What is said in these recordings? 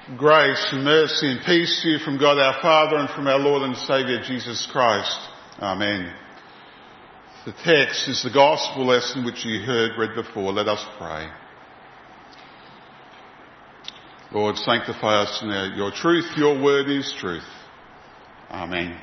Grace and mercy and peace to you from God our Father and from our Lord and Saviour Jesus Christ. Amen. The text is the gospel lesson which you heard read before. Let us pray. Lord, sanctify us in your truth. Your word is truth. Amen.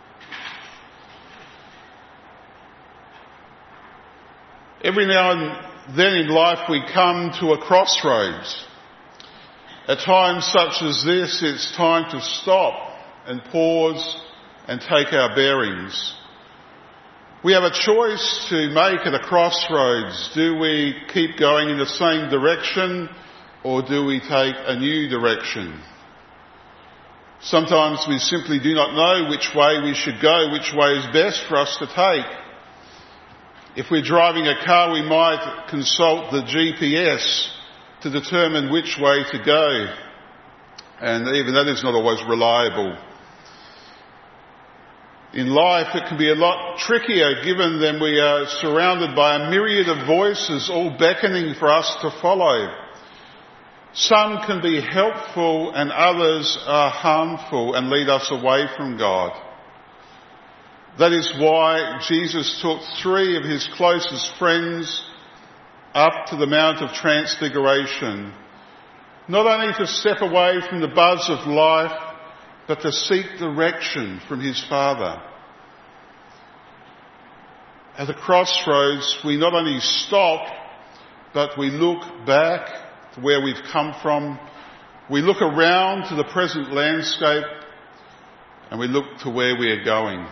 Every now and then in life we come to a crossroads. At times such as this, it's time to stop and pause and take our bearings. We have a choice to make at a crossroads. Do we keep going in the same direction or do we take a new direction? Sometimes we simply do not know which way we should go, which way is best for us to take. If we're driving a car, we might consult the GPS to determine which way to go. And even that is not always reliable. In life it can be a lot trickier given that we are surrounded by a myriad of voices all beckoning for us to follow. Some can be helpful and others are harmful and lead us away from God. That is why Jesus took 3 of his closest friends up to the Mount of Transfiguration, not only to step away from the buzz of life, but to seek direction from his Father. At the crossroads, we not only stop, but we look back to where we've come from. We look around to the present landscape, and we look to where we are going.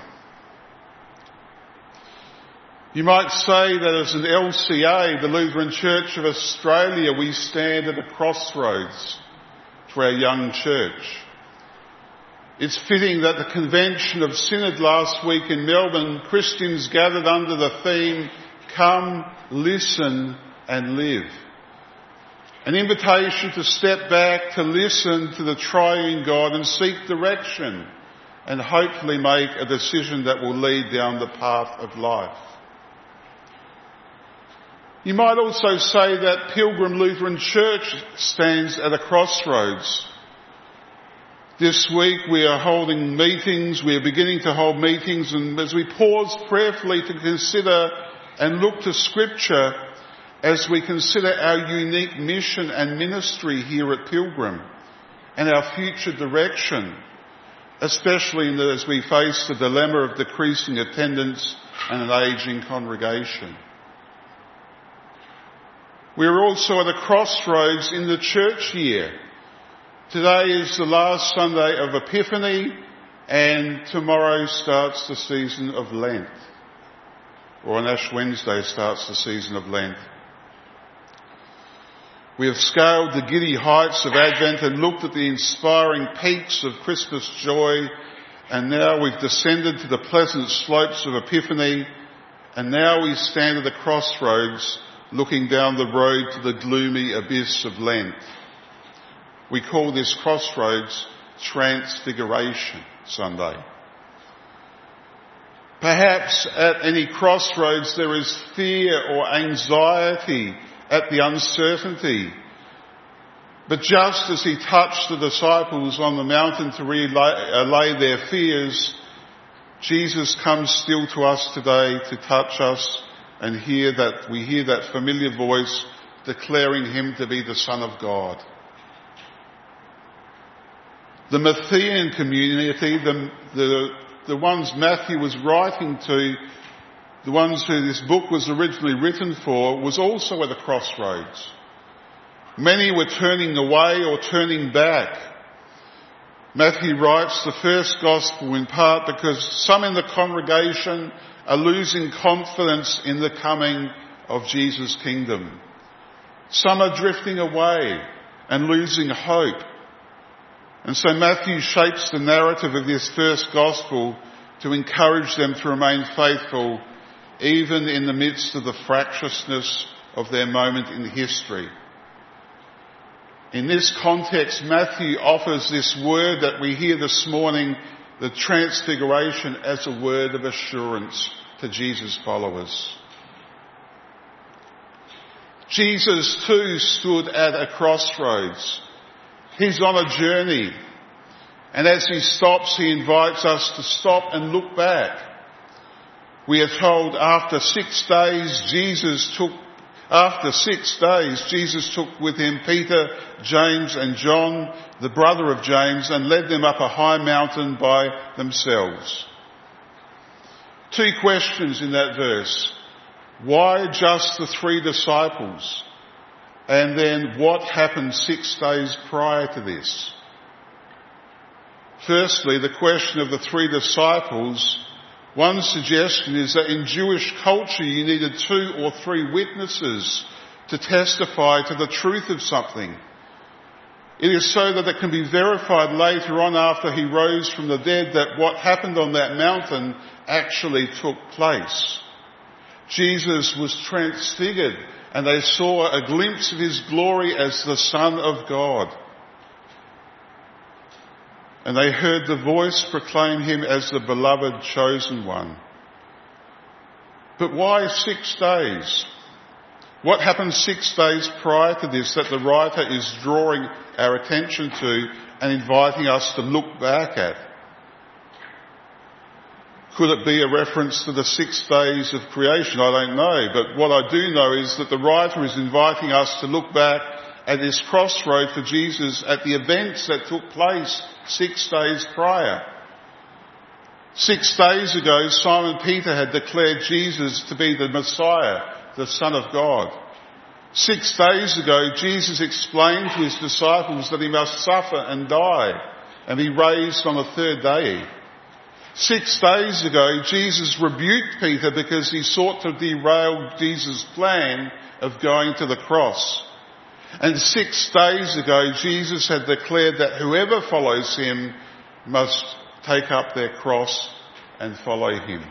You might say that as an LCA, the Lutheran Church of Australia, we stand at a crossroads for our young church. It's fitting that the convention of Synod last week in Melbourne, Christians gathered under the theme, Come, Listen and Live. An invitation to step back, to listen to the triune God and seek direction and hopefully make a decision that will lead down the path of life. You might also say that Pilgrim Lutheran Church stands at a crossroads. This week we are holding meetings, we are beginning to hold meetings, and as we pause prayerfully to consider and look to Scripture as we consider our unique mission and ministry here at Pilgrim and our future direction, especially as we face the dilemma of decreasing attendance and an ageing congregation. We are also at a crossroads in the church year. Today is the last Sunday of Epiphany and tomorrow starts the season of Lent. Or on Ash Wednesday starts the season of Lent. We have scaled the giddy heights of Advent and looked at the inspiring peaks of Christmas joy, and now we've descended to the pleasant slopes of Epiphany, and now we stand at the crossroads looking down the road to the gloomy abyss of Lent. We call this crossroads Transfiguration Sunday. Perhaps at any crossroads there is fear or anxiety at the uncertainty. But just as he touched the disciples on the mountain to allay their fears, Jesus comes still to us today to touch us and we hear that familiar voice declaring him to be the Son of God. The Matthean community, the ones Matthew was writing to, the ones who this book was originally written for, was also at a crossroads. Many were turning away or turning back. Matthew writes the first gospel in part because some in the congregation are losing confidence in the coming of Jesus' kingdom. Some are drifting away and losing hope. And so Matthew shapes the narrative of this first gospel to encourage them to remain faithful even in the midst of the fractiousness of their moment in history. In this context, Matthew offers this word that we hear this morning, the Transfiguration, as a word of assurance to Jesus' followers. Jesus too stood at a crossroads. He's on a journey. And as he stops, he invites us to stop and look back. We are told after 6 days, Jesus took with him Peter, James and John, the brother of James, and led them up a high mountain by themselves. 2 questions in that verse. Why just the 3 disciples? And then what happened 6 days prior to this? Firstly, the question of the 3 disciples. One suggestion is that in Jewish culture you needed 2 or 3 witnesses to testify to the truth of something. It is so that it can be verified later on after he rose from the dead that what happened on that mountain actually took place. Jesus was transfigured and they saw a glimpse of his glory as the Son of God. And they heard the voice proclaim him as the beloved chosen one. But why 6 days? What happened 6 days prior to this that the writer is drawing our attention to and inviting us to look back at? Could it be a reference to the 6 days of creation? I don't know. But what I do know is that the writer is inviting us to look back at this crossroad for Jesus at the events that took place 6 days prior. 6 days ago, Simon Peter had declared Jesus to be the Messiah, the Son of God. 6 days ago, Jesus explained to his disciples that he must suffer and die and be raised on the 3rd day. 6 days ago, Jesus rebuked Peter because he sought to derail Jesus' plan of going to the cross. And 6 days ago, Jesus had declared that whoever follows him must take up their cross and follow him.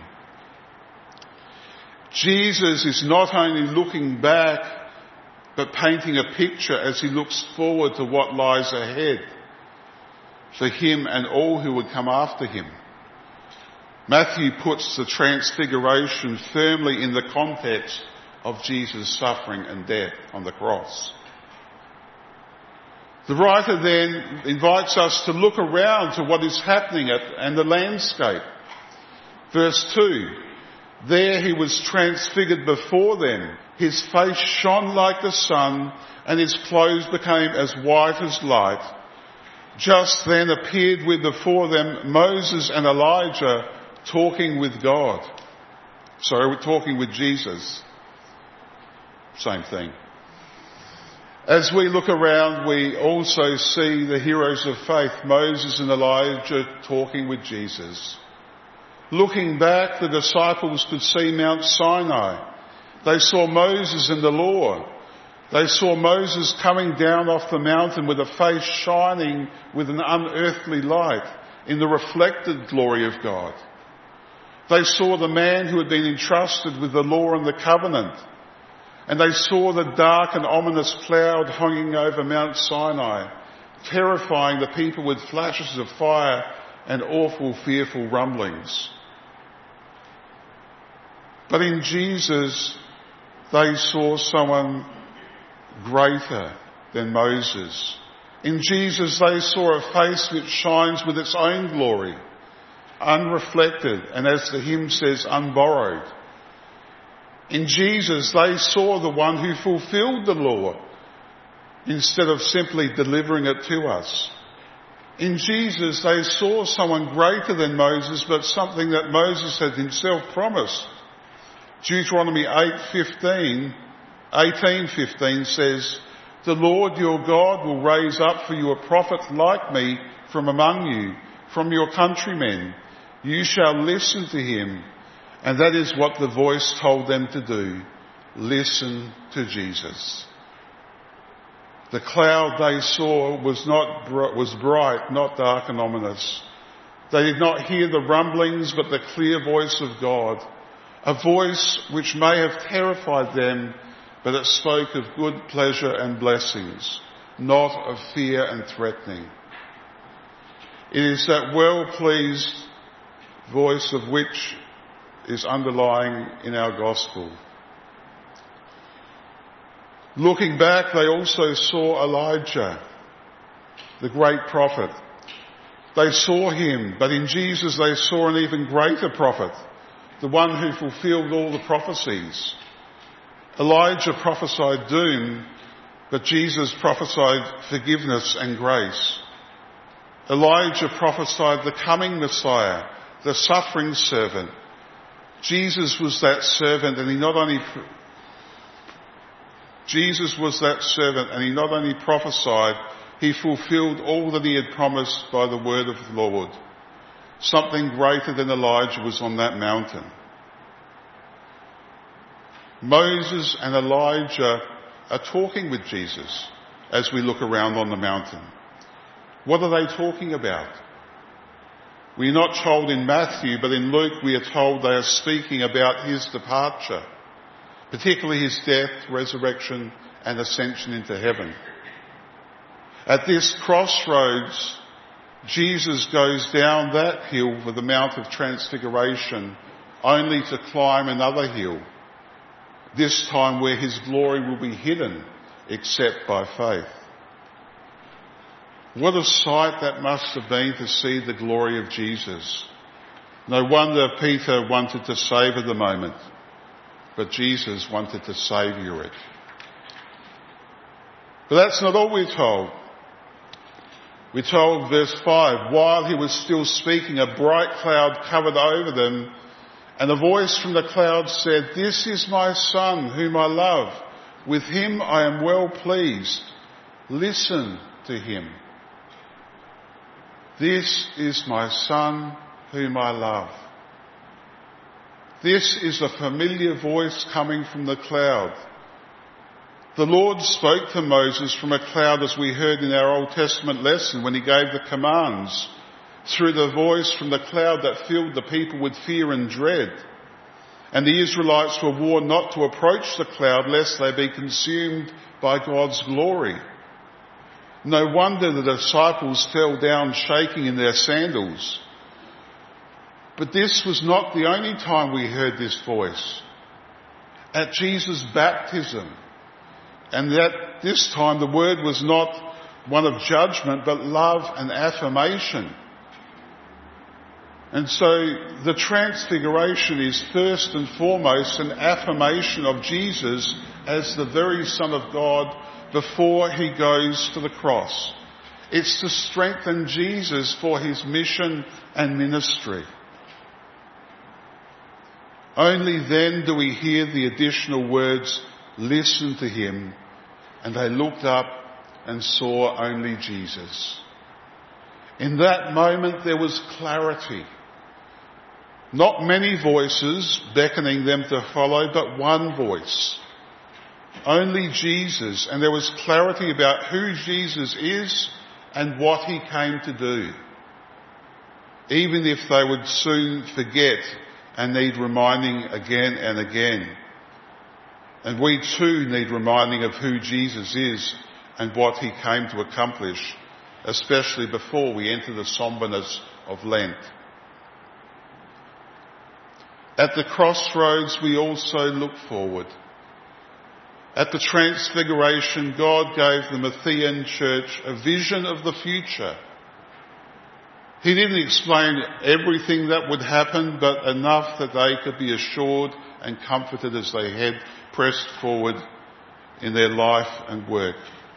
Jesus is not only looking back, but painting a picture as he looks forward to what lies ahead for him and all who would come after him. Matthew puts the transfiguration firmly in the context of Jesus' suffering and death on the cross. The writer then invites us to look around to what is happening and the landscape. Verse 2, there he was transfigured before them. His face shone like the sun and his clothes became as white as light. Just then appeared before them Moses and Elijah talking with God. Sorry, we're talking with Jesus. Same thing. As we look around, we also see the heroes of faith, Moses and Elijah, talking with Jesus. Looking back, the disciples could see Mount Sinai. They saw Moses and the law. They saw Moses coming down off the mountain with a face shining with an unearthly light in the reflected glory of God. They saw the man who had been entrusted with the law and the covenant. And they saw the dark and ominous cloud hanging over Mount Sinai, terrifying the people with flashes of fire and awful, fearful rumblings. But in Jesus, they saw someone greater than Moses. In Jesus, they saw a face which shines with its own glory, unreflected, and as the hymn says, unborrowed. In Jesus, they saw the one who fulfilled the law instead of simply delivering it to us. In Jesus, they saw someone greater than Moses, but something that Moses had himself promised. Deuteronomy 18:15 says, the Lord your God will raise up for you a prophet like me from among you, from your countrymen. You shall listen to him. And that is what the voice told them to do. Listen to Jesus. The cloud they saw was bright, not dark and ominous. They did not hear the rumblings, but the clear voice of God. A voice which may have terrified them, but it spoke of good pleasure and blessings, not of fear and threatening. It is that well-pleased voice of which is underlying in our gospel. Looking back, they also saw Elijah. the great prophet. They saw him, but in Jesus they saw an even greater prophet, the one who fulfilled all the prophecies. Elijah prophesied doom, but Jesus prophesied forgiveness and grace. Elijah prophesied the coming Messiah, the suffering servant. Jesus was that servant, and he not only prophesied, he fulfilled all that he had promised by the word of the Lord. Something greater than Elijah was on that mountain. Moses and Elijah are talking with Jesus as we look around on the mountain. What are they talking about? We're not told in Matthew, but in Luke we are told they are speaking about his departure, particularly his death, resurrection and ascension into heaven. At this crossroads, Jesus goes down that hill for the Mount of Transfiguration, only to climb another hill, this time where his glory will be hidden except by faith. What a sight that must have been to see the glory of Jesus. No wonder Peter wanted to savour the moment, but Jesus wanted to savour it. But that's not all we're told. We're told, verse 5, while he was still speaking, a bright cloud covered over them, and a voice from the cloud said, "This is my Son, whom I love. With him I am well pleased. Listen to him." This is my Son, whom I love. This is a familiar voice coming from the cloud. The Lord spoke to Moses from a cloud, as we heard in our Old Testament lesson when he gave the commands, through the voice from the cloud that filled the people with fear and dread. And the Israelites were warned not to approach the cloud lest they be consumed by God's glory. No wonder the disciples fell down shaking in their sandals. But this was not the only time we heard this voice. At Jesus' baptism, and that this time the word was not one of judgment, but love and affirmation. And so the transfiguration is first and foremost an affirmation of Jesus as the very Son of God before he goes to the cross. It's to strengthen Jesus for his mission and ministry. Only then do we hear the additional words, "Listen to him." And they looked up and saw only Jesus. In that moment there was clarity. Not many voices beckoning them to follow, but one voice. Only Jesus. And there was clarity about who Jesus is and what he came to do. Even if they would soon forget and need reminding again and again. And we too need reminding of who Jesus is and what he came to accomplish, especially before we enter the somberness of Lent. At the crossroads, we also look forward. At the Transfiguration, God gave the Matthean church a vision of the future. He didn't explain everything that would happen, but enough that they could be assured and comforted as they pressed forward in their life and work.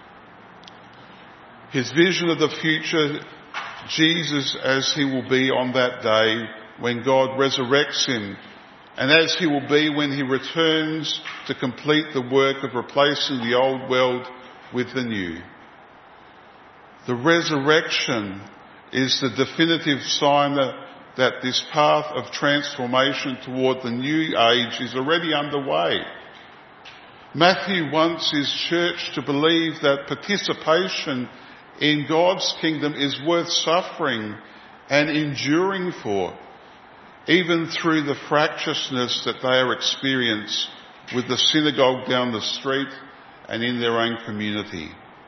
His vision of the future, Jesus as he will be on that day when God resurrects him, and as he will be when he returns to complete the work of replacing the old world with the new. The resurrection is the definitive sign that this path of transformation toward the new age is already underway. Matthew wants his church to believe that participation in God's kingdom is worth suffering and enduring for, even through the fractiousness that they are experiencing with the synagogue down the street and in their own community.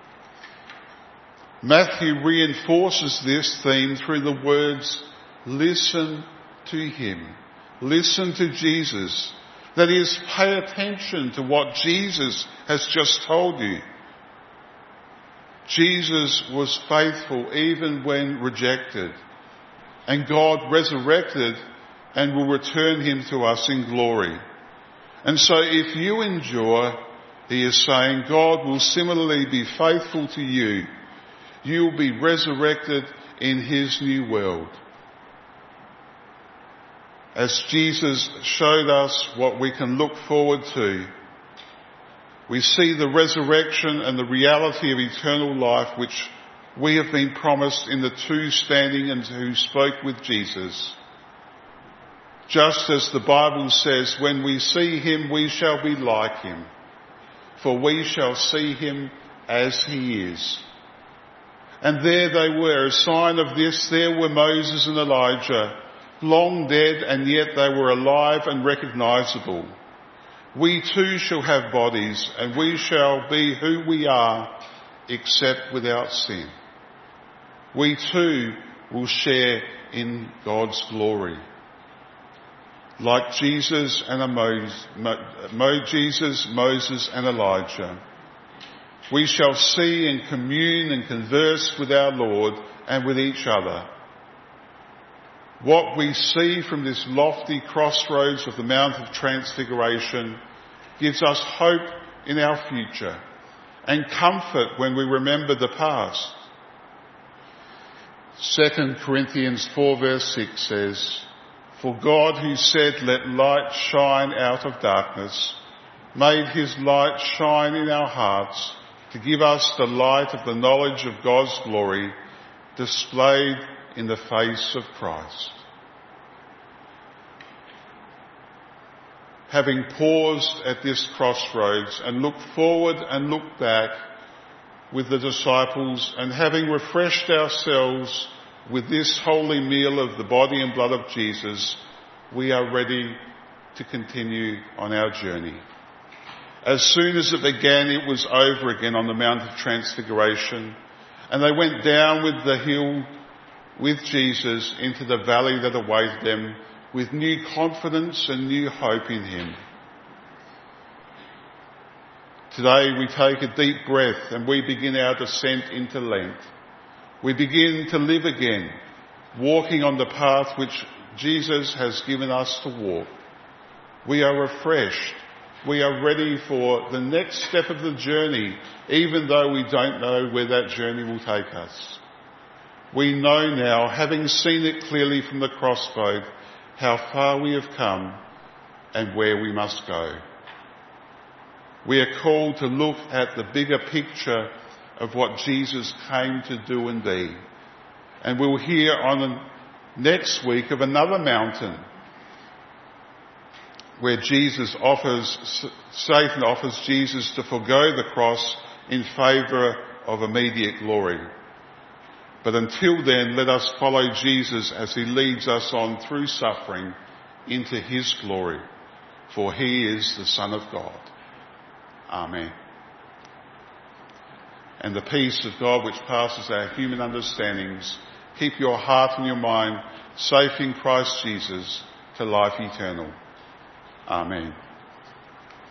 Matthew reinforces this theme through the words, "Listen to him." Listen to Jesus. That is, pay attention to what Jesus has just told you. Jesus was faithful even when rejected, and God resurrected and will return him to us in glory. And so if you endure, he is saying, God will similarly be faithful to you. You will be resurrected in his new world. As Jesus showed us what we can look forward to, we see the resurrection and the reality of eternal life which we have been promised in the two standing and who spoke with Jesus. Just as the Bible says, when we see him, we shall be like him, for we shall see him as he is. And there they were, a sign of this, there were Moses and Elijah, long dead, and yet they were alive and recognisable. We too shall have bodies, and we shall be who we are, except without sin. We too will share in God's glory. Like Jesus, Moses and Elijah, we shall see and commune and converse with our Lord and with each other. What we see from this lofty crossroads of the Mount of Transfiguration gives us hope in our future and comfort when we remember the past. 2 Corinthians 4 verse 6 says, "For God who said, 'Let light shine out of darkness,' made his light shine in our hearts to give us the light of the knowledge of God's glory displayed in the face of Christ." Having paused at this crossroads and looked forward and looked back with the disciples, and having refreshed ourselves with this holy meal of the body and blood of Jesus, we are ready to continue on our journey. As soon as it began, it was over again on the Mount of Transfiguration, and they went down with the hill with Jesus into the valley that awaited them with new confidence and new hope in him. Today we take a deep breath and we begin our descent into Lent. We begin to live again, walking on the path which Jesus has given us to walk. We are refreshed. We are ready for the next step of the journey, even though we don't know where that journey will take us. We know now, having seen it clearly from the crossroad, how far we have come and where we must go. We are called to look at the bigger picture of what Jesus came to do and be. And we'll hear on next week of another mountain where Satan offers Jesus to forgo the cross in favour of immediate glory. But until then, let us follow Jesus as he leads us on through suffering into his glory, for he is the Son of God. Amen. And the peace of God which passes our human understandings, keep your heart and your mind safe in Christ Jesus to life eternal. Amen.